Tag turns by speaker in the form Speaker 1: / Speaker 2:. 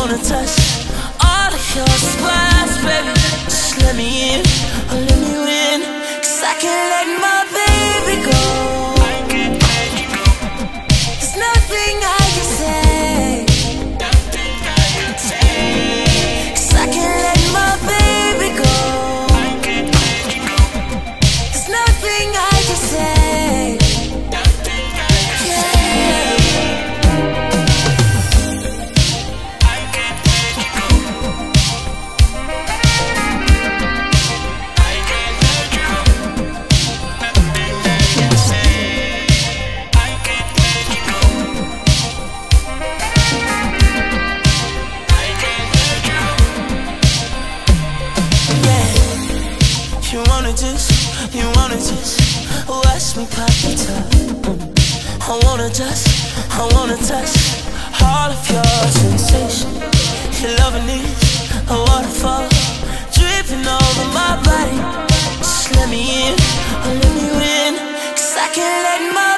Speaker 1: wanna touch all of your spots, baby. Just let me in, or let me win, 'cause I can't let my baby go. There's nothing I can say, 'cause I can't let my baby go. There's nothing I can say. You wanna just watch me pop the top. I wanna touch all of your sensation. Your loving is a waterfall dripping over my body. Just let me in, or let me win, 'cause I can't let my